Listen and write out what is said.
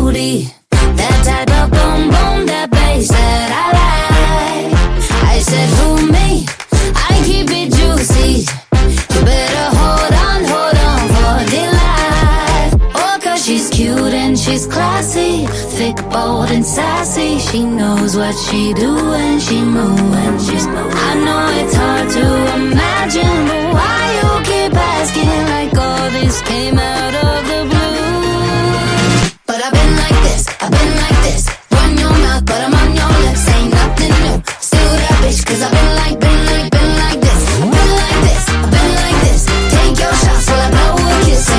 booty, that type of boom boom, that bass that I like. I said, who me? I keep it juicy. You better hold on for dear life. Oh, 'cause she's cute and she's classy, thick, bold and sassy. She knows what she do when she moves. I know it's hard to imagine, but why you keep asking like all this came out of the blue?